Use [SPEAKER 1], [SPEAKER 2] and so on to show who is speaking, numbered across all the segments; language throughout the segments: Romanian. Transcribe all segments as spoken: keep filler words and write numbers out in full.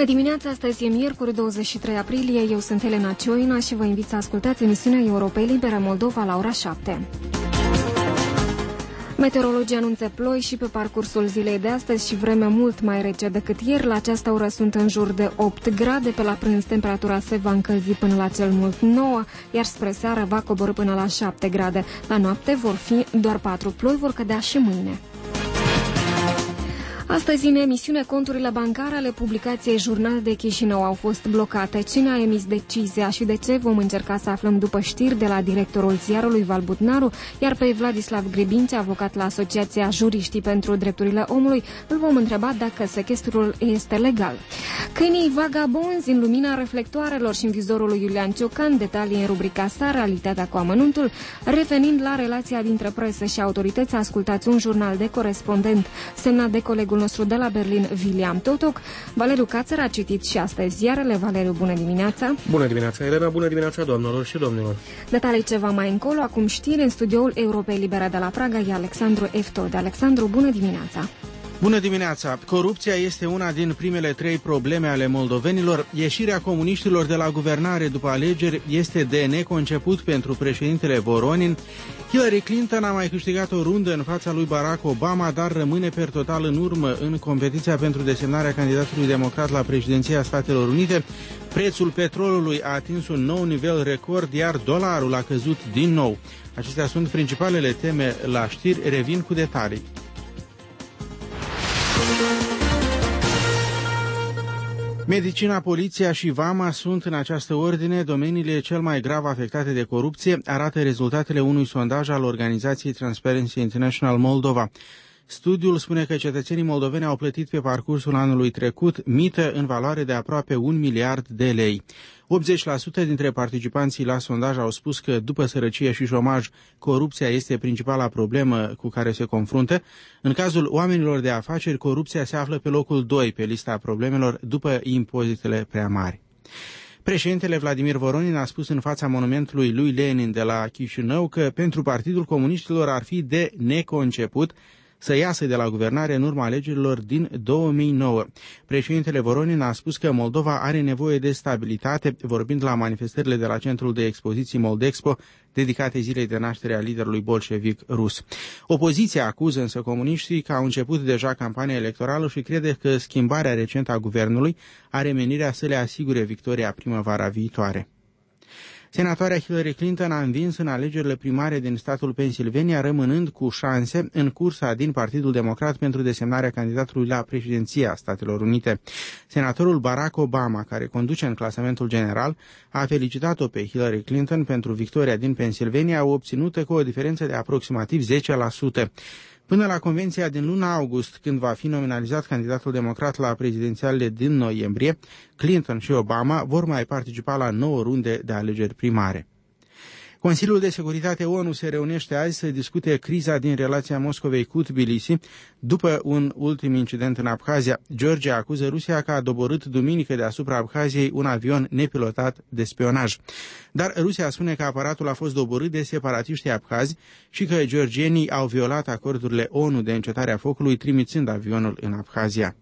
[SPEAKER 1] Bună dimineața, astăzi e miercuri douăzeci și trei aprilie, eu sunt Elena Cioina și vă invit să ascultați emisiunea Europei Libere Moldova la ora șapte. Meteorologii anunță ploi și pe parcursul zilei de astăzi și vreme mult mai rece decât ieri. La această oră sunt în jur de opt grade, pe la prânz temperatura se va încălzi până la cel mult nouă, iar spre seară va coborî până la șapte grade. La noapte vor fi doar patru, ploi vor cădea și mâine. Astăzi, în emisiune, conturile bancare ale publicației Jurnal de Chișinău au fost blocate. Cine a emis decizia și de ce vom încerca să aflăm după știri de la directorul ziarului Val Butnaru, iar pe Vladislav Gribincea, avocat la Asociația Juriștii pentru Drepturile Omului, îl vom întreba dacă sechestrul este legal. Câinii vagabonzi în lumina reflectoarelor și în vizorul lui Iulian Ciocan, detalii în rubrica sa, Realitatea cu amănuntul. Revenind la relația dintre presă și autorități, ascultați un jurnal de corespondent semnat de colegul nostru de la Berlin, William Totoc. Valeriu Cațăr a citit și astăzi ziarele. Valeriu, bună dimineața!
[SPEAKER 2] Bună dimineața, Elena! Bună dimineața, doamnelor și domnilor!
[SPEAKER 1] Detalii ceva mai încolo, acum știri în studioul Europei Libere de la Praga, e Alexandru Eftode. Alexandru, bună dimineața!
[SPEAKER 3] Bună dimineața! Corupția este una din primele trei probleme ale moldovenilor. Ieșirea comuniștilor de la guvernare după alegeri este de neconceput pentru președintele Voronin. Hillary Clinton a mai câștigat o rundă în fața lui Barack Obama, dar rămâne per total în urmă în competiția pentru desemnarea candidatului democrat la președinția Statelor Unite. Prețul petrolului a atins un nou nivel record, iar dolarul a căzut din nou. Acestea sunt principalele teme la știri. Revin cu detalii. Medicina, poliția și vama sunt în această ordine domeniile cel mai grav afectate de corupție, arată rezultatele unui sondaj al organizației Transparency International Moldova. Studiul spune că cetățenii moldoveni au plătit pe parcursul anului trecut mită în valoare de aproape un miliard de lei. optzeci la sută dintre participanții la sondaj au spus că după sărăcie și șomaj, corupția este principala problemă cu care se confruntă. În cazul oamenilor de afaceri, corupția se află pe locul doi pe lista problemelor după impozitele prea mari. Președintele Vladimir Voronin a spus în fața monumentului lui Lenin de la Chișinău că pentru Partidul Comuniștilor ar fi de neconceput să iasă de la guvernare în urma alegerilor din două mii nouă. Președintele Voronin a spus că Moldova are nevoie de stabilitate, vorbind la manifestările de la Centrul de Expoziții Moldexpo, dedicate zilei de naștere a liderului bolșevic rus. Opoziția acuză însă comuniștii că au început deja campania electorală și crede că schimbarea recentă a guvernului are menirea să le asigure victoria primăvara viitoare. Senatoarea Hillary Clinton a învins în alegerile primare din statul Pennsylvania, rămânând cu șanse în cursa din Partidul Democrat pentru desemnarea candidatului la președinția Statelor Unite. Senatorul Barack Obama, care conduce în clasamentul general, a felicitat-o pe Hillary Clinton pentru victoria din Pennsylvania, obținută cu o diferență de aproximativ zece la sută. Până la convenția din luna august, când va fi nominalizat candidatul democrat la prezidențialele din noiembrie, Clinton și Obama vor mai participa la nouă runde de alegeri primare. Consiliul de Securitate ONU se reunește azi să discute criza din relația Moscovei cu Tbilisi după un ultim incident în Abhazia. Georgia acuză Rusia că a doborât duminică deasupra Abhaziei un avion nepilotat de spionaj. Dar Rusia spune că aparatul a fost doborât de separatiștii abhazi și că georgienii au violat acordurile ONU de încetare a focului, trimițând avionul în Abhazia.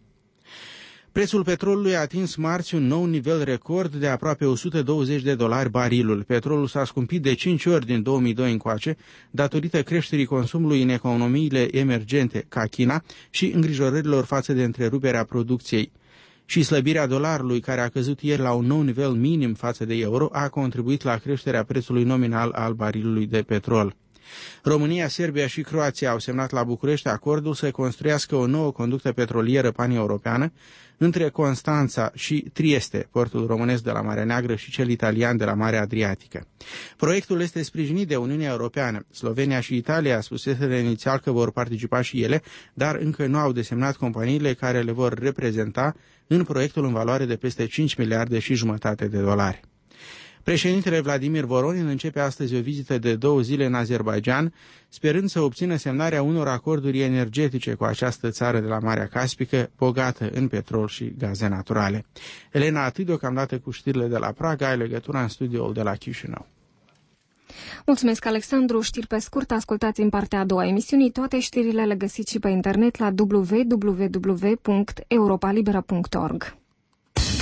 [SPEAKER 3] Prețul petrolului a atins marți un nou nivel record de aproape o sută douăzeci de dolari barilul. Petrolul s-a scumpit de cinci ori din două mii doi încoace, datorită creșterii consumului în economiile emergente, ca China, și îngrijorărilor față de întreruperea producției. Și slăbirea dolarului, care a căzut ieri la un nou nivel minim față de euro, a contribuit la creșterea prețului nominal al barilului de petrol. România, Serbia și Croația au semnat la București acordul să construiască o nouă conductă petrolieră paneuropeană între Constanța și Trieste, portul românesc de la Marea Neagră, și cel italian de la Marea Adriatică. Proiectul este sprijinit de Uniunea Europeană. Slovenia și Italia spuseseră inițial că vor participa și ele, dar încă nu au desemnat companiile care le vor reprezenta în proiectul în valoare de peste cinci miliarde și jumătate de dolari. Președintele Vladimir Voronin începe astăzi o vizită de două zile în Azerbaidjan, sperând să obțină semnarea unor acorduri energetice cu această țară de la Marea Caspică, bogată în petrol și gaze naturale. Elena, atât deocamdată cu știrile de la Praga, ai legătura în studioul de la Chișinău.
[SPEAKER 1] Mulțumesc, Alexandru. Știri pe scurt, ascultați în partea a doua emisiunii. Toate știrile le găsiți și pe internet la w w w punct europa libera punct org.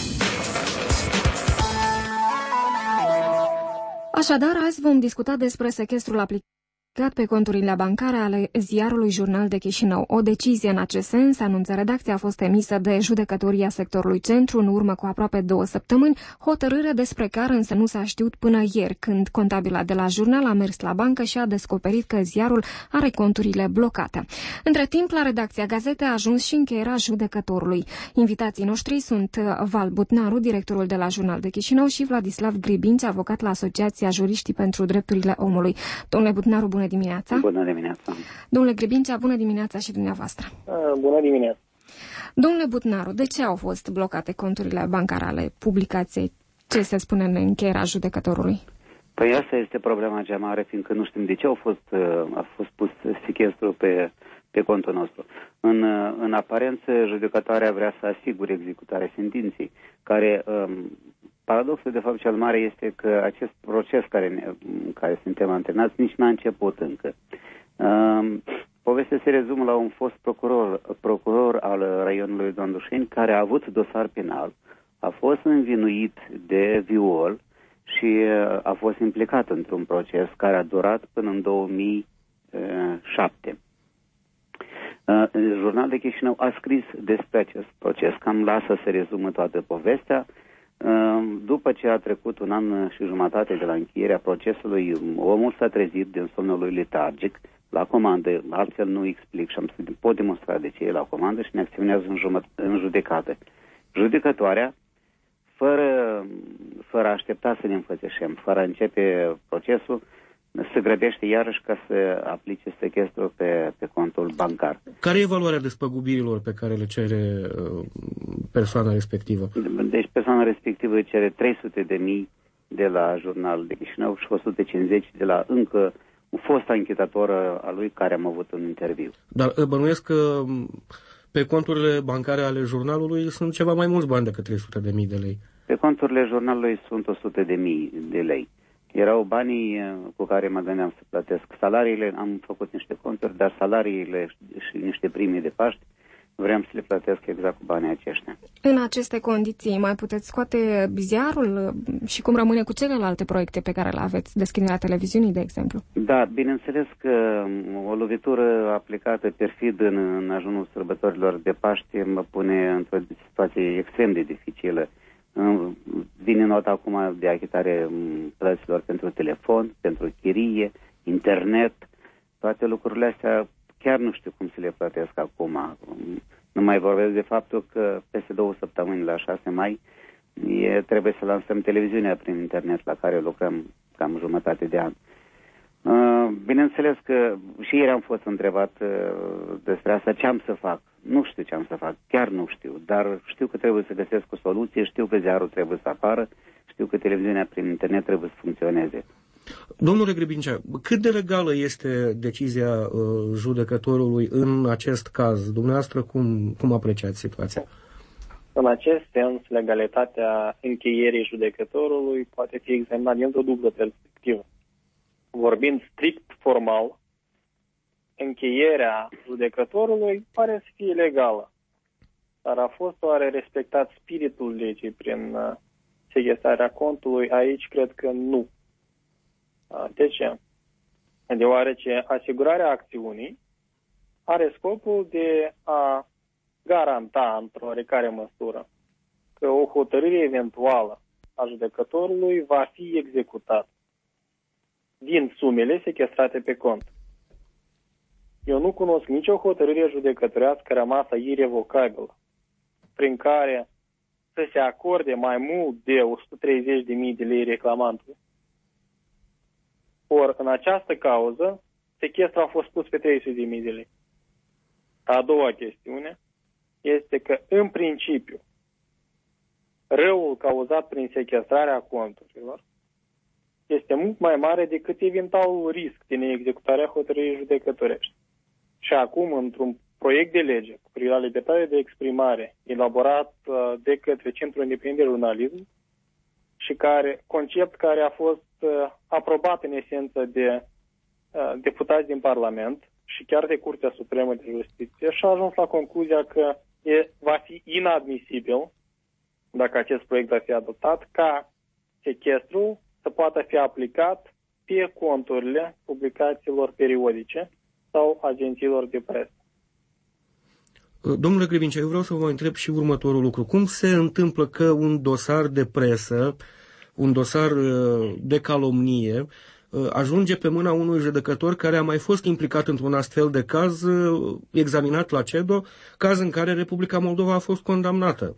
[SPEAKER 1] Așadar, azi vom discuta despre sechestrul aplicat pe conturile bancare ale ziarului Jurnal de Chișinău. O decizie în acest sens, anunță redacția, a fost emisă de judecătoria sectorului Centru în urmă cu aproape două săptămâni, hotărâre despre care însă nu s-a știut până ieri, când contabila de la Jurnal a mers la bancă și a descoperit că ziarul are conturile blocate. Între timp, la redacția gazetei a ajuns și încheierea judecătorului. Invitații noștri sunt Val Butnaru, directorul de la Jurnal de Chișinău, și Vladislav Gribinci, avocat la Asociația Juriștii pentru Drepturile Omului. Domnule Butnaru, bună dimineața!
[SPEAKER 4] Bună dimineața!
[SPEAKER 1] Domnule Gribincea, bună dimineața și dumneavoastră!
[SPEAKER 4] Bună dimineața!
[SPEAKER 1] Domnule Butnaru, de ce au fost blocate conturile bancare ale publicației? Ce se spune în încheierea judecătorului?
[SPEAKER 4] Păi asta este problema cea mare, fiindcă nu știm de ce au fost, a fost pus sechestru pe, pe contul nostru. În, în aparență, judecătoarea vrea să asigure executarea sentinței, care... Um, Paradoxul, de fapt, cel mare este că acest proces care, ne, care suntem antrenați nici n-a început încă. Uh, povestea se rezumă la un fost procuror, procuror al raionului Dondușeni care a avut dosar penal, a fost învinuit de viol și uh, a fost implicat într-un proces care a durat până în două mii șapte. Uh, Jurnal de Chișinău a scris despre acest proces, cam lasă să rezumă toată povestea. După ce a trecut un an și jumătate de la încheierea procesului, omul s-a trezit din somnul lui letargic la comandă, altfel nu explic și am să pot demonstra de ce e la comandă și ne acționează în, jumăt- în judecată. Judecătoarea, fără, fără a aștepta să ne înfățișăm, fără a începe procesul, se grăbește iarăși ca să aplice sechestru pe, pe contul bancar.
[SPEAKER 2] Care e valoarea despăgubirilor pe care le cere uh, persoana respectivă?
[SPEAKER 4] Deci persoana respectivă cere trei sute de mii de la Jurnal de Chișinău și o sută cincizeci de la încă un fost anchetator al lui care am avut un interviu.
[SPEAKER 2] Dar bănuiesc că pe conturile bancare ale jurnalului sunt ceva mai mulți bani decât trei sute de mii de lei.
[SPEAKER 4] Pe conturile jurnalului sunt o sută de mii de lei. Erau banii cu care mă gândeam să plătesc salariile, am făcut niște conturi, dar salariile și niște prime de Paști vreau să le plătesc exact cu banii aceștia.
[SPEAKER 1] În aceste condiții mai puteți scoate ziarul și cum rămâne cu celelalte proiecte pe care le aveți, deschiderea televiziunii, de exemplu?
[SPEAKER 4] Da, bineînțeles că o lovitură aplicată perfid în, în ajunul sărbătorilor de Paști mă pune într-o situație extrem de dificilă. Vine nota acum de achitare plăților pentru telefon, pentru chirie, internet, toate lucrurile astea chiar nu știu cum să le plătesc acum. Nu mai vorbesc de faptul că peste două săptămâni, la șase mai, e, trebuie să lansăm televiziunea prin internet, la care lucrăm cam jumătate de an. Uh, bineînțeles că și ieri am fost întrebat uh, despre asta, ce am să fac. Nu știu ce am să fac, chiar nu știu, dar știu că trebuie să găsesc o soluție, știu că ziarul trebuie să apară, știu că televiziunea prin internet trebuie să funcționeze.
[SPEAKER 2] Domnule Gribincea, cât de legală este decizia uh, judecătorului în acest caz? Dumneavoastră cum, cum apreciați situația?
[SPEAKER 5] În acest sens, legalitatea încheierii judecătorului poate fi examinată dintr-o dublă perspectivă. Vorbind strict formal, încheierea judecătorului pare să fie legală, dar a fost oare respectat spiritul legii prin uh, sechestrarea contului? Aici cred că nu. Uh, de ce? Deoarece asigurarea acțiunii are scopul de a garanta într-o oarecare măsură că o hotărâre eventuală a judecătorului va fi executată din sumele sechestrate pe cont. Eu nu cunosc nicio hotărâre judecătorească rămasă irevocabilă, prin care să se acorde mai mult de o sută treizeci de mii de lei reclamantului. Ori, în această cauză, sechestrul a fost pus pe trei sute de mii de lei. A doua chestiune este că, în principiu, răul cauzat prin sechestrarea conturilor este mult mai mare decât eventualul risc de neexecutarea hotărârii judecătorești. Și acum, într-un proiect de lege cu privire la libertatea de exprimare elaborat uh, de către Centrul Independent de Jurnalism și care, concept care a fost uh, aprobat în esență de uh, deputați din Parlament și chiar de Curtea Supremă de Justiție, și a ajuns la concluzia că e, va fi inadmisibil, dacă acest proiect va fi adoptat, ca sechestrul să poată fi aplicat pe conturile publicațiilor periodice sau agențiilor de presă.
[SPEAKER 2] Domnule Grebincea, eu vreau să vă întreb și următorul lucru. Cum se întâmplă că un dosar de presă, un dosar de calomnie, ajunge pe mâna unui judecător care a mai fost implicat într-un astfel de caz examinat la CEDO, caz în care Republica Moldova a fost condamnată?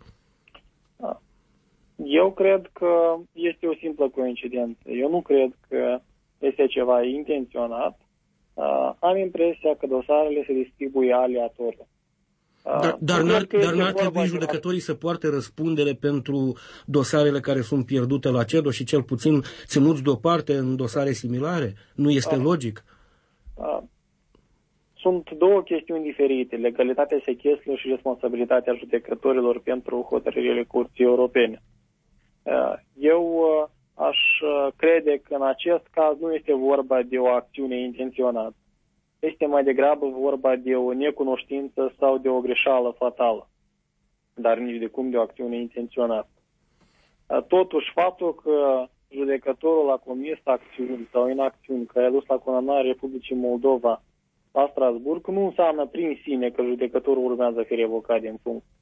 [SPEAKER 5] Eu cred că este o simplă coincidență. Eu nu cred că este ceva intenționat. Am impresia că dosarele se distribuie aleatoriu.
[SPEAKER 2] Dar, dar n-ar, dar n-ar trebui judecătorii să poarte răspundere pentru dosarele care sunt pierdute la CEDO și cel puțin ținuți deoparte în dosare similare? Nu este
[SPEAKER 5] a,
[SPEAKER 2] logic?
[SPEAKER 5] A, sunt două chestiuni diferite, legalitatea sechestrilor și responsabilitatea judecătorilor pentru hotărârile Curții Europene. Eu aș crede că în acest caz nu este vorba de o acțiune intenționată. Este mai degrabă vorba de o necunoștință sau de o greșeală fatală, dar nici de cum de o acțiune intenționată. Totuși, faptul că judecătorul a comis acțiuni sau inacțiuni care a dus la condamnarea Republicii Moldova la Strasburg nu înseamnă prin sine că judecătorul urmează să fie revocat din funcție.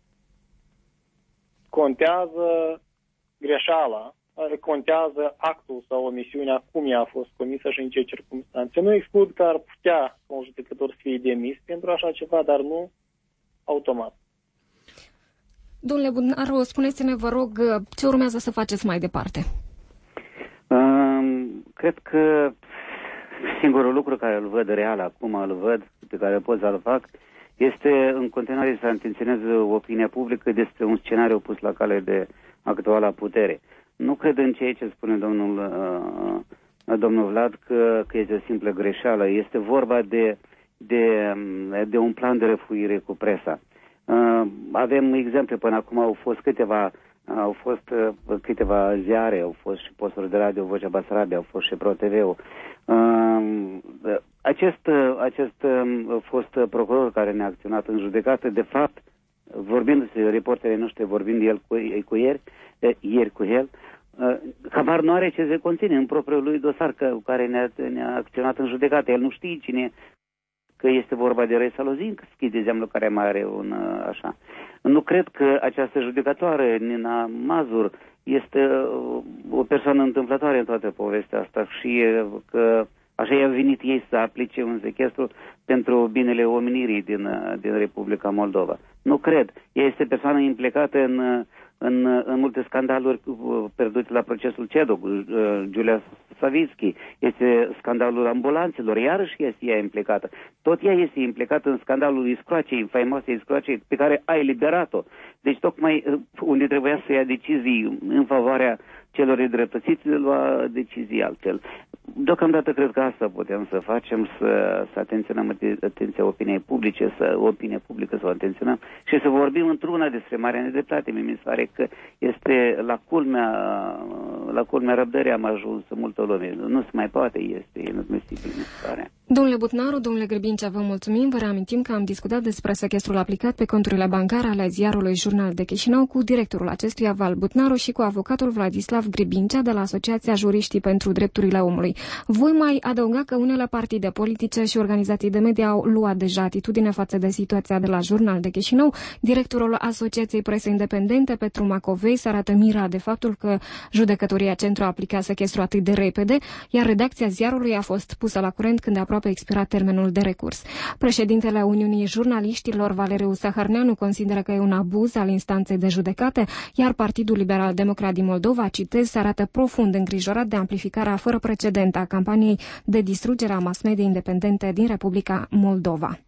[SPEAKER 5] Contează greșeala, contează actul sau omisiunea, cum ea a fost comisă și în ce circunstanțe. Nu exclud că ar putea un judecător să fie demis pentru așa ceva, dar nu automat.
[SPEAKER 1] Domnule Budnaru, spuneți-ne, vă rog, ce urmează să faceți mai departe?
[SPEAKER 4] Um, cred că singurul lucru care îl văd real acum, îl văd, pe care pot să-l fac, este în continuare să atenționez opinia publică despre un scenariu pus la cale de actuala putere. Nu cred în ceea ce spune domnul, uh, domnul Vlad că, că este o simplă greșeală. Este vorba de, de, de un plan de răfuire cu presa. Uh, avem exemple, până acum au fost câteva, au fost uh, câteva ziare, au fost și posturi de radio, Vocea Basarabia, au fost și Pro T V-ul. Uh, acest, acest uh, fost procuror care ne-a acționat în judecată, de fapt, vorbindu-se, reporterii noștri vorbind el cu, cu ieri, ieri cu el, habar nu are ce se conține în propriul lui dosar că, care ne-a, ne-a acționat în judecată. El nu știe cine, că este vorba de Ray Salozin, că schide zeamnă care mai are un așa. Nu cred că această judecătoare, Nina Mazur, este o persoană întâmplătoare în toată povestea asta și că așa i-a venit ei să aplice un sechestru pentru binele omenirii din, din Republica Moldova. Nu cred. Ea este persoană implicată în, în, în multe scandaluri pierdute la procesul CEDO, Giulia Savitski, este scandalul ambulanțelor, iarăși este ea implicată. Tot ea este implicată în scandalul Iscroacei, faimoasei Iscroacei, pe care a eliberat-o. Deci tocmai unde trebuia să ia decizii în favoarea celor nedreptățiți, lua decizii altfel. Deocamdată cred că asta putem să facem, să, să atenționăm atenția opiniei publice, să opinia publică să o atenționăm și să vorbim într-una despre marea nedreptate. Mi se pare că este la culmea, la culmea răbdării am ajuns multă lume. Nu se mai poate, este inadmisibil, mi se pare.
[SPEAKER 1] Domnule Budnaru, domnule Grebincea, vă mulțumim. Vă reamintim că am discutat despre sechestrul aplicat pe conturile bancare ale ziarului Jurnal de Chișinău cu directorul acestuia, Val Budnaru, și cu avocatul Vladislav Grebincea de la Asociația Juriștii pentru Drepturile Omului. Voi mai adăuga că unele partide politice și organizații de media au luat deja atitudine față de situația de la Jurnal de Chișinău. Directorul Asociației Presei Independente, Petru Macovei, se arată mirat de faptul că judecătoria Centru a aplicat sechestru atât de repede, iar redacția ziarului a fost pusă la curent când aproape a expirat termenul de recurs. Președintele Uniunii Jurnaliștilor, Valeriu Sahărneanu, consideră că e un abuz al instanței de judecate, iar Partidul Liberal Democrat din Moldova, citez, se arată profund îngrijorat de amplificarea fără precedent a campaniei de distrugere a mass media independente din Republica Moldova.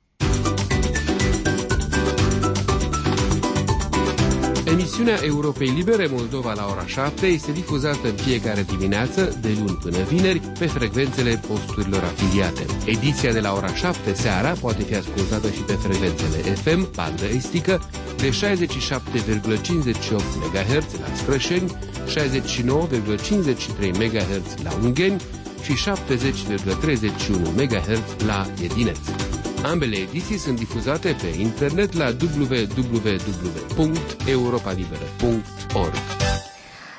[SPEAKER 6] Emisiunea Europei Libere Moldova la ora șapte este difuzată în fiecare dimineață, de luni până vineri, pe frecvențele posturilor afiliate. Ediția de la ora șapte seara poate fi ascultată și pe frecvențele F M, bandă estică, de șaizeci și șapte virgulă cincizeci și opt megahertz la Scrășeni, șaizeci și nouă virgulă cincizeci și trei megahertz la Ungheni și șaptezeci virgulă treizeci și unu megahertz la Edineț. Ambele ediții sunt difuzate pe internet la w w w punct europa liberă punct org.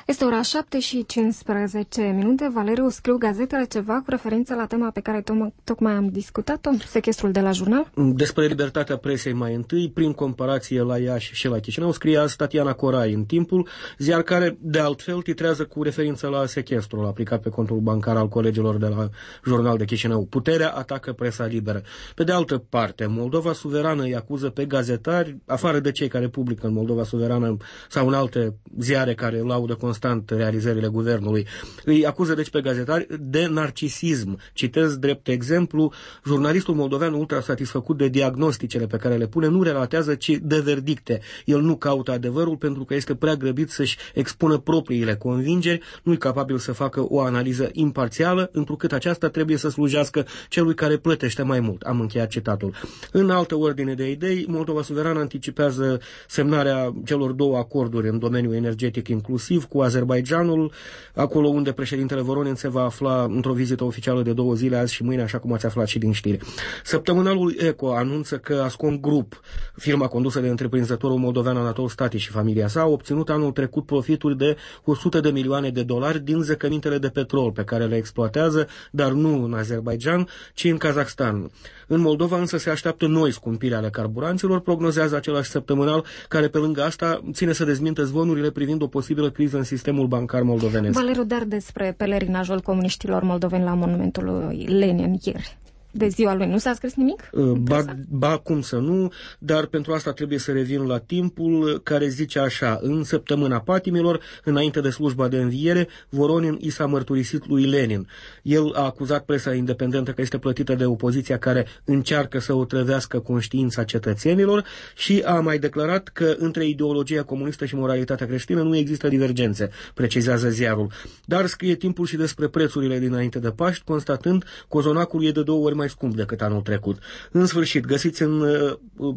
[SPEAKER 1] Este ora șapte și cincisprezece minute. Valeriu, scriu gazetele ceva cu referință la tema pe care to- tocmai am discutat-o, sechestrul de la Jurnal?
[SPEAKER 2] Despre libertatea presei mai întâi, prin comparație la Iași și la Chișinău, scria Tatiana Corai în Timpul, ziar care de altfel titrează cu referință la sechestrul aplicat pe contul bancar al colegilor de la Jurnal de Chișinău. Puterea atacă presa liberă. Pe de altă parte, Moldova Suverană îi acuză pe gazetari, afară de cei care publică în Moldova Suverană sau în alte ziare care laudă constant realizările guvernului, îi acuză deci pe gazetari de narcisism. Citez drept exemplu, jurnalistul moldovean ultra satisfăcut de diagnosticele pe care le pune nu relatează, ci de verdicte. El nu caută adevărul pentru că este prea grăbit să-și expună propriile convingeri, nu e capabil să facă o analiză imparțială, întrucât aceasta trebuie să slujească celui care plătește mai mult. Am încheiat citatul. În altă ordine de idei, Moldova Suverană anticipează semnarea celor două acorduri în domeniul energetic inclusiv cu Azerbaidjanul, acolo unde președintele Voronin se va afla într-o vizită oficială de două zile, azi și mâine, așa cum ați aflat și din știri. Săptămânalul Eco anunță că Ascom Group, firma condusă de întreprinzătorul moldovean Anatol Stati și familia sa, a obținut anul trecut profituri de o sută de milioane de dolari din zăcămintele de petrol pe care le exploatează, dar nu în Azerbaidjan, ci în Kazakhstan. În Moldova însă se așteaptă noi scumpiri ale carburanților, prognozează același săptămânal, care pe lângă asta ține să dezmintă zvonurile privind o posibilă criză în sistemul bancar moldovenesc.
[SPEAKER 1] Valeriu, dar despre pelerinajul comuniștilor moldoveni la monumentul lui Lenin ieri. De ziua lui nu s-a scris nimic?
[SPEAKER 2] Ba, ba, cum să nu, dar pentru asta trebuie să revin la Timpul, care zice așa: în săptămâna patimilor, înainte de slujba de înviere, Voronin i s-a mărturisit lui Lenin. El a acuzat presa independentă că este plătită de opoziția care încearcă să otrăvească conștiința cetățenilor și a mai declarat că între ideologia comunistă și moralitatea creștină nu există divergențe, precizează ziarul. Dar scrie Timpul și despre prețurile dinainte de Paști, constatând că cozonacul e de două ori mai mai scump decât anul trecut. În sfârșit, găsiți în uh,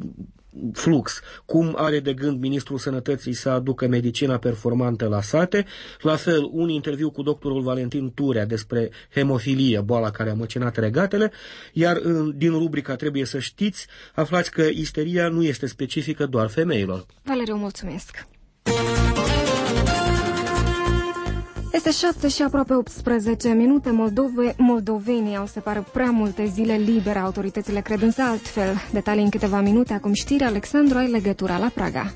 [SPEAKER 2] flux cum are de gând Ministrul Sănătății să aducă medicina performantă la sate, la fel un interviu cu doctorul Valentin Turea despre hemofilie, boala care a măcinat regatele, iar uh, din rubrica Trebuie să știți, aflați că isteria nu este specifică doar femeilor.
[SPEAKER 1] Valeriu, mulțumesc! Este șapte și aproape optsprezece minute. Moldove, moldovenii au separat prea multe zile libere. Autoritățile cred însă altfel. Detalii în câteva minute. Acum știri. Alexandru, ai legătura la Praga.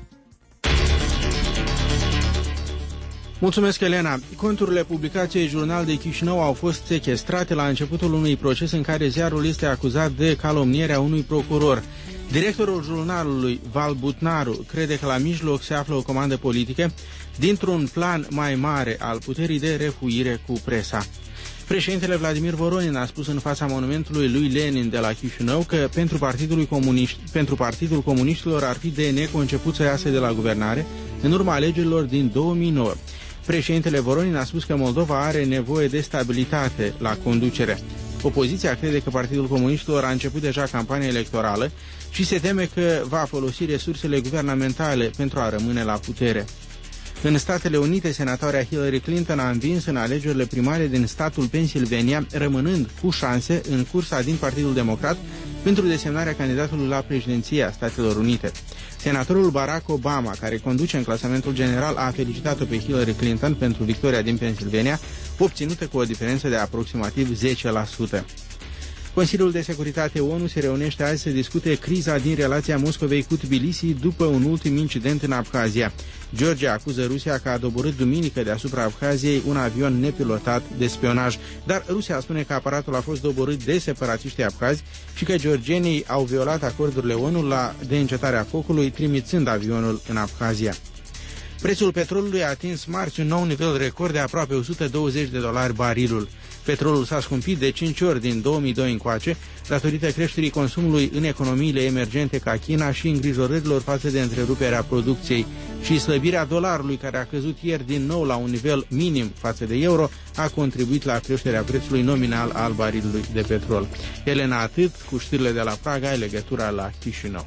[SPEAKER 3] Mulțumesc, Elena. Conturile publicației Jurnal de Chișinău au fost sechestrate la începutul unui proces în care ziarul este acuzat de calomnierea unui procuror. Directorul jurnalului, Val Butnaru, crede că la mijloc se află o comandă politică dintr-un plan mai mare al puterii de refuire cu presa. Președintele Vladimir Voronin a spus în fața monumentului lui Lenin de la Chișinău că pentru Partidul, Comuniști, pentru Partidul Comuniștilor ar fi de neconceput să iasă de la guvernare în urma alegerilor din două mii nouă. Președintele Voronin a spus că Moldova are nevoie de stabilitate la conducere. Opoziția crede că Partidul Comuniștilor a început deja campania electorală și se teme că va folosi resursele guvernamentale pentru a rămâne la putere. În Statele Unite, senatoarea Hillary Clinton a învins în alegerile primare din statul Pennsylvania, rămânând cu șanse în cursa din Partidul Democrat pentru desemnarea candidatului la președinția Statelor Unite. Senatorul Barack Obama, care conduce în clasamentul general, a felicitat-o pe Hillary Clinton pentru victoria din Pennsylvania, obținută cu o diferență de aproximativ zece la sută. Consiliul de Securitate O N U se reunește azi să discute criza din relația Moscovei cu Tbilisi după un ultim incident în Abkhazia. Georgia acuză Rusia că a doborât duminică deasupra Abkhaziei un avion nepilotat de spionaj, dar Rusia spune că aparatul a fost doborât de separatiștii abkhazi și că georgienii au violat acordurile O N U la de încetarea focului, trimițând avionul în Abkhazia. Prețul petrolului a atins marți un nou nivel record de aproape o sută douăzeci de dolari barilul. Petrolul s-a scumpit de cinci ori din două mii doi încoace, datorită creșterii consumului în economiile emergente ca China și îngrijorărilor față de întreruperea producției și slăbirea dolarului, care a căzut ieri din nou la un nivel minim față de euro, a contribuit la creșterea prețului nominal al barilului de petrol. Elena, atât cu știrile de la Praga, ai legătura la Chișinău.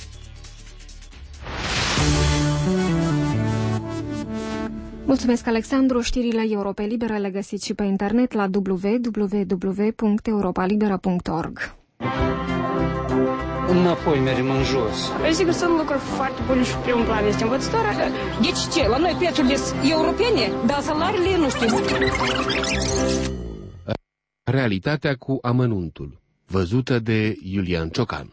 [SPEAKER 1] Mulțumesc, Alexandru. Știrile Europe Libere le găsiți și pe internet la w w w punct europa libera punct org.
[SPEAKER 7] înapoi mergem în jos.
[SPEAKER 8] Sigur, sunt lucruri foarte bune și primul plan este învățătoarea. Deci ce? La noi prețurile sunt europene, dar salariile nu știu.
[SPEAKER 6] Realitatea cu amănuntul, văzută de Iulian Ciocan.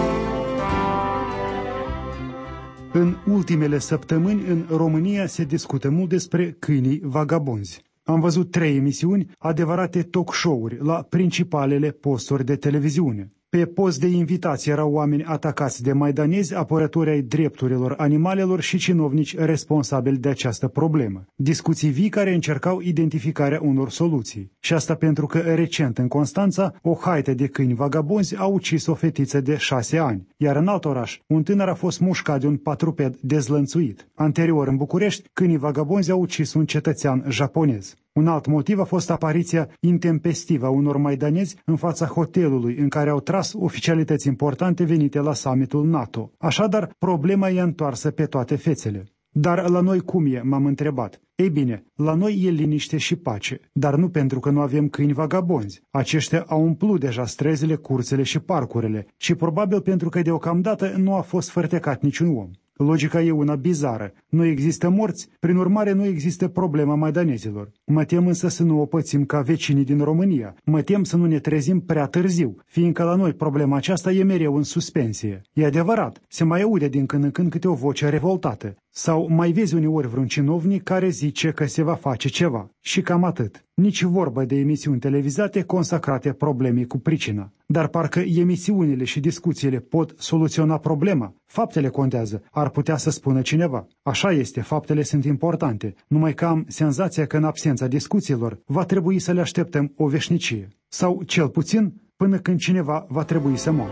[SPEAKER 9] În ultimele săptămâni, în România se discută mult despre câinii vagabonzi. Am văzut trei emisiuni, adevărate talk show-uri, la principalele posturi de televiziune. Pe post de invitați erau oameni atacați de maidanezi, apărători ai drepturilor animalelor și cinovnici responsabili de această problemă. Discuții vii care încercau identificarea unor soluții. Și asta pentru că recent în Constanța, o haită de câini vagabonzi a ucis o fetiță de șase ani, iar în alt oraș, un tânăr a fost mușcat de un patruped dezlănțuit. Anterior, în București, câinii vagabonzi au ucis un cetățean japonez. Un alt motiv a fost apariția intempestivă a unor maidanezi în fața hotelului în care au tras oficialități importante venite la summitul NATO. Așadar, problema e întoarsă pe toate fețele. Dar la noi cum e, m-am întrebat. Ei bine, la noi e liniște și pace, dar nu pentru că nu avem câini vagabonzi. Aceștia au umplut deja străzile, curțele și parcurile, ci probabil pentru că deocamdată nu a fost fărtecat niciun om. Logica e una bizară. Nu există morți, prin urmare nu există problema maidanezilor. Mă tem însă să nu o pățim ca vecinii din România. Mă tem să nu ne trezim prea târziu, fiindcă la noi problema aceasta e mereu în suspensie. E adevărat, se mai aude din când în când câte o voce revoltată. Sau mai vezi uneori vreun cinovnic care zice că se va face ceva. Și cam atât. Nici vorbă de emisiuni televizate consacrate problemei cu pricina. Dar parcă emisiunile și discuțiile pot soluționa problema. Faptele contează, ar putea să spună cineva. Așa este, faptele sunt importante. Numai că am senzația că în absența discuțiilor va trebui să le așteptăm o veșnicie. Sau, cel puțin, până când cineva va trebui să moară.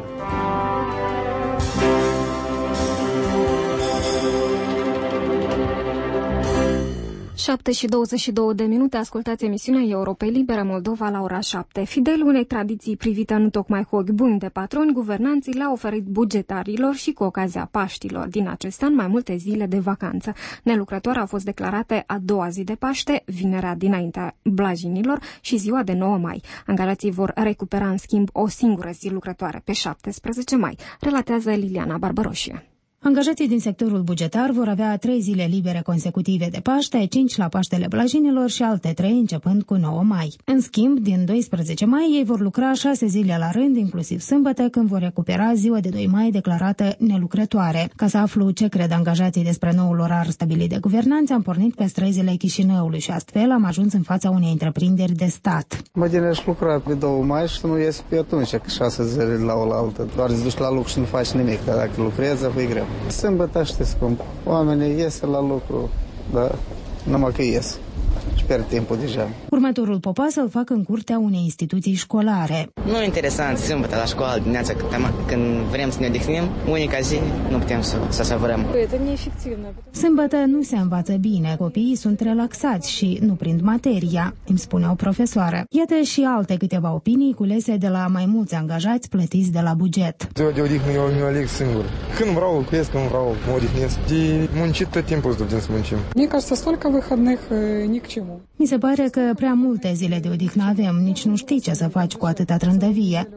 [SPEAKER 1] șapte și douăzeci și două de minute, ascultați emisiunea Europei Libere Moldova la ora șapte. Fidel unei tradiții privită nu tocmai cu ochi buni de patroni, guvernanții le-au oferit bugetarilor și cu ocazia Paștilor. Din acest an, mai multe zile de vacanță. Nelucrătoare au fost declarate a doua zi de Paște, vinerea dinaintea Blajinilor și ziua de nouă mai. Angajații vor recupera în schimb o singură zi lucrătoare pe șaptesprezece mai, relatează Liliana Barbaroșie.
[SPEAKER 10] Angajații din sectorul bugetar vor avea trei zile libere consecutive de Paște, cinci la Paștele Blajinilor și alte trei începând cu nouă mai. În schimb, din doisprezece mai, ei vor lucra șase zile la rând, inclusiv sâmbătă, când vor recupera ziua de doi mai declarată nelucrătoare. Ca să aflu ce cred angajații despre noul orar stabilit de guvernanți, am pornit pe străzile Chișinăului și astfel am ajuns în fața unei întreprinderi de stat.
[SPEAKER 11] Mă din aș lucra pe două mai și nu ies pe atunci, că șase zile la o la altă. Doar îți duci la lucru și nu faci nimic, dar dacă lucrezi, apoi e greu. Sâmbătă știți cum, oamenii ies la lucru, dar numai că ies și pierd timpul deja.
[SPEAKER 10] Următorul popas să-l fac în curtea unei instituții școlare.
[SPEAKER 12] Nu e interesant sâmbătă la școală dimineața când vrem să ne odihnim, unica zi nu putem să, să savurăm.
[SPEAKER 10] Sâmbătă nu se învață bine, copiii sunt relaxați și nu prind materia, îmi spune o profesoară. Iată și alte câteva opinii culese de la mai mulți angajați plătiți de la buget.
[SPEAKER 13] Ziua de odihnă eu mi-o aleg singur. Când vreau lucrez, când vreau mă odihnesc. De muncit tot timpul îți ducem să muncim.
[SPEAKER 14] Мне кажется, столько выходных ни к чему.
[SPEAKER 10] Mi se pare că prea multe zile de odihnă avem, nici nu știi ce să faci cu atâta trândăvie.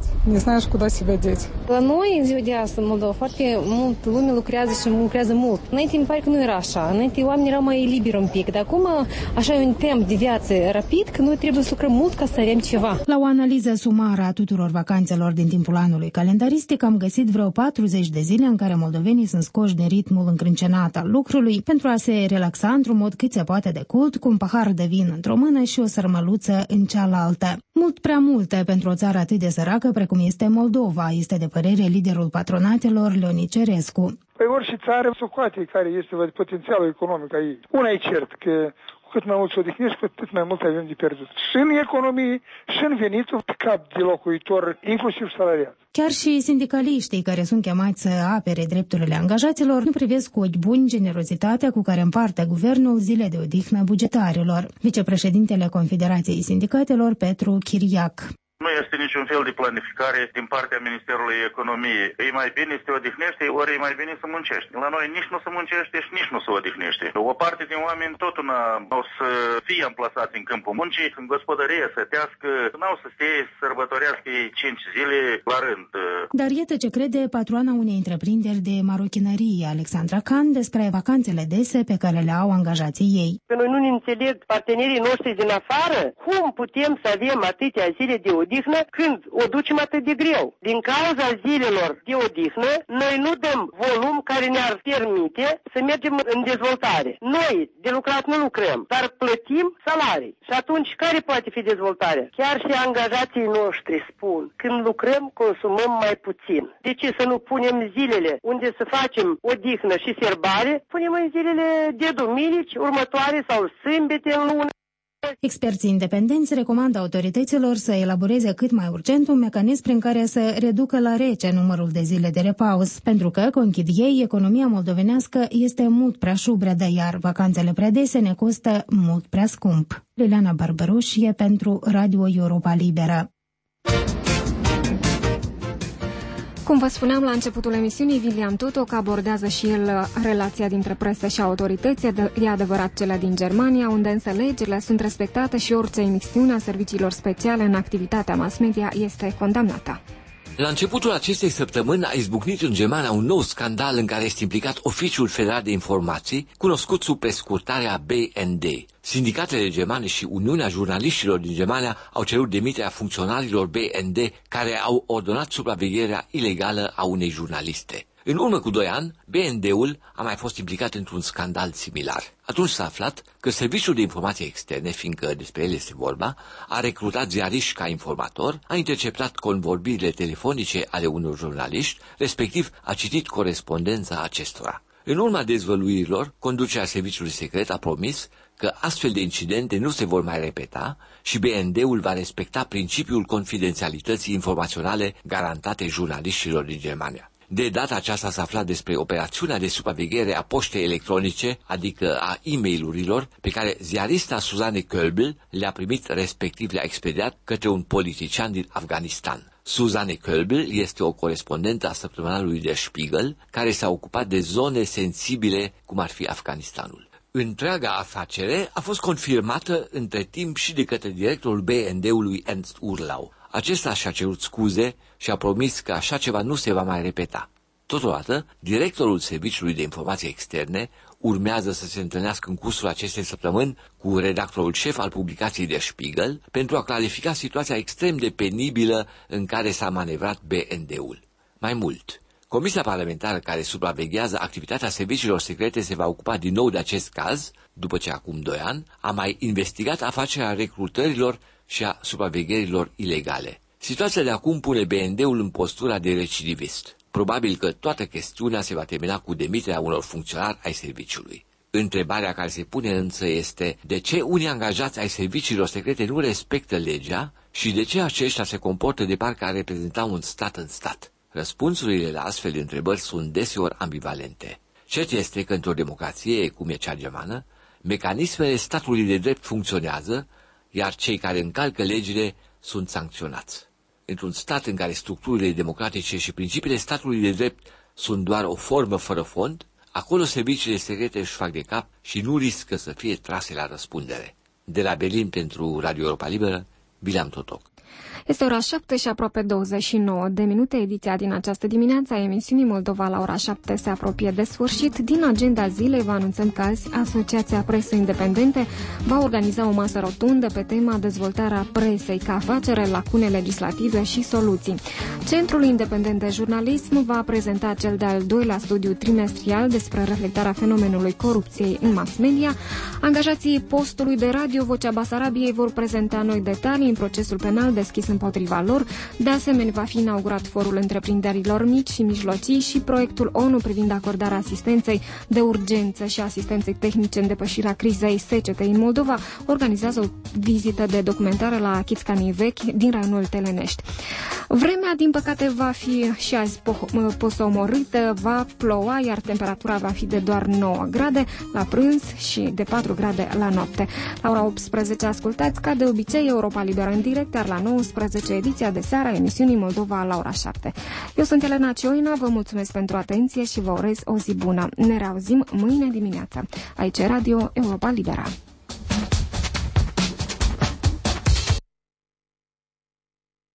[SPEAKER 8] La noi, în ziua de astăzi, în Moldova, foarte mult lume lucrează și lucrează mult. Înainte mi pare că nu era așa. Înainte oamenii erau mai liberi un pic, dar acum așa e un timp de viață rapid, că noi trebuie să lucrăm mult ca să avem ceva.
[SPEAKER 10] La o analiză sumară a tuturor vacanțelor din timpul anului calendaristic am găsit vreo patruzeci de zile în care moldovenii sunt scoși de ritmul încrâncenat al lucrului pentru a se relaxa într-un mod cât se poate de cult, cu un pahar de vin într-o mână și o sărmăluță în cealaltă. Mult prea multe pentru o țară atât de săracă precum este Moldova, este de părere liderul patronatelor Leonid Cerescu.
[SPEAKER 15] Pe orice țară socoate care este potențialul economic aici. Una e cert că cu cât mai mult se odihnești, cu atât mai mult avem de pierdut. Și în economie, și în venitul pe cap de locuitor, inclusiv salariat.
[SPEAKER 10] Chiar și sindicaliștii care sunt chemați să apere drepturile angajaților nu privesc cu ochi buni generozitatea cu care împarte guvernul zile de odihnă bugetarilor. Vicepreședintele Confederației Sindicatelor, Petru Chiriac.
[SPEAKER 16] Мы
[SPEAKER 7] este niciun fel de planificare din partea Ministerului Economiei. E mai bine să te odihnești, ori e mai bine să muncești. La noi nici nu se muncește și nici nu se odihnește. O parte din oameni tot una o să fie amplasați în câmpul muncii, în gospodărie sătească, n-au să stea să sărbătorească ei cinci zile la rând.
[SPEAKER 10] Dar iată ce crede patroana unei întreprinderi de marochinărie, Alexandra Can, despre vacanțele dese pe care le au angajații ei.
[SPEAKER 16] Că noi nu ne înțeleg partenerii noștri din afară, cum putem să avem atâtea zile de odihnă când o ducem atât de greu? Din cauza zilelor de odihnă, noi nu dăm volum care ne-ar permite să mergem în dezvoltare. Noi de lucrat nu lucrăm, dar plătim salarii. Și atunci care poate fi dezvoltarea? Chiar și angajații noștri spun, când lucrăm, consumăm mai puțin. De ce să nu punem zilele unde să facem odihnă și serbare, punem în zilele de duminici următoare sau sâmbete în lună?
[SPEAKER 10] Experții independenți recomandă autorităților să elaboreze cât mai urgent un mecanism prin care să reducă la rece numărul de zile de repaus, pentru că, conchid ei, economia moldovenească este mult prea șubredă, iar vacanțele prea dese ne costă mult prea scump. Liliana Barbaroșie pentru Radio Europa Liberă.
[SPEAKER 1] Cum vă spuneam la începutul emisiunii, William Totok abordează și el relația dintre presă și autorități. E adevărat cele din Germania, unde însă legile sunt respectate și orice emisiune a serviciilor speciale în activitatea mass media este condamnată.
[SPEAKER 17] La începutul acestei săptămâni a izbucnit în Germania un nou scandal în care este implicat Oficiul Federal de Informații, cunoscut sub prescurtarea B N D. Sindicatele germane și Uniunea Jurnaliștilor din Germania au cerut demiterea funcționarilor B N D care au ordonat supravegherea ilegală a unei jurnaliste. În urmă cu doi ani, B N D-ul a mai fost implicat într-un scandal similar. Atunci s-a aflat că Serviciul de Informații Externe, fiindcă despre el este vorba, a recrutat ziariști ca informator, a interceptat convorbirile telefonice ale unor jurnaliști, respectiv a citit corespondența acestora. În urma dezvăluirilor, conducerea serviciului secret a promis că astfel de incidente nu se vor mai repeta și B N D-ul va respecta principiul confidențialității informaționale garantate jurnaliștilor din Germania. De data aceasta s-a aflat despre operațiunea de supraveghere a poștei electronice, adică a e-mail-urilor, pe care ziarista Suzanne Kölbl le-a primit, respectiv le-a expediat către un politician din Afganistan. Suzanne Kölbl este o corespondentă a săptămânalului Der Spiegel, care s-a ocupat de zone sensibile, cum ar fi Afganistanul. Întreaga afacere a fost confirmată între timp și de către directorul B N D-ului Ernst Urlau. Acesta și-a cerut scuze și a promis că așa ceva nu se va mai repeta. Totodată, directorul Serviciului de Informații Externe urmează să se întâlnească în cursul acestei săptămâni cu redactorul șef al publicației Der Spiegel pentru a clarifica situația extrem de penibilă în care s-a manevrat B N D-ul. Mai mult, Comisia parlamentară care supraveghează activitatea serviciilor secrete se va ocupa din nou de acest caz, după ce acum doi ani a mai investigat afacerea recrutărilor și a supravegherilor ilegale. Situația de acum pune B N D-ul în postura de recidivist. Probabil că toată chestiunea se va termina cu demiterea unor funcționari ai serviciului. Întrebarea care se pune însă este de ce unii angajați ai serviciilor secrete nu respectă legea și de ce aceștia se comportă de parcă ar reprezenta un stat în stat. Răspunsurile la astfel de întrebări sunt deseori ambivalente. Cert este că într-o democrație, cum e cea germană, mecanismele statului de drept funcționează, iar cei care încalcă legile sunt sancționați. Într-un stat în care structurile democratice și principiile statului de drept sunt doar o formă fără fond, acolo serviciile secrete își fac de cap și nu riscă să fie trase la răspundere. De la Berlin pentru Radio Europa Liberă, William Totok.
[SPEAKER 1] Este ora șapte și aproape douăzeci și nouă de minute. Ediția din această dimineață a emisiunii Moldova la ora șapte se apropie de sfârșit. Din agenda zilei vă anunțăm că azi Asociația Presei Independente va organiza o masă rotundă pe tema dezvoltarea presei ca afacere, lacune legislative și soluții. Centrul Independent de Jurnalism va prezenta cel de-al doilea studiu trimestrial despre reflectarea fenomenului corupției în mass media. Angajații postului de radio Vocea Basarabiei vor prezenta noi detalii în procesul penal deschis împotriva lor. De asemenea, va fi inaugurat forul întreprinderilor mici și mijlocii și proiectul O N U privind acordarea asistenței de urgență și asistenței tehnice în depășirea crizei secetei în Moldova organizează o vizită de documentare la Chițcanii Vechi din raionul Telenești. Vremea, din păcate, va fi și azi posomorâtă, va ploua, iar temperatura va fi de doar nouă grade la prânz și de patru grade la noapte. La ora optsprezece ascultați, ca de obicei, Europa Liberă în direct, iar la noi nouăsprezece, ediția de seară a emisiunii Moldova la ora șapte. Eu sunt Elena Cioina, vă mulțumesc pentru atenție și vă urez o zi bună. Ne reauzim mâine dimineață. Aici e Radio Europa Libera.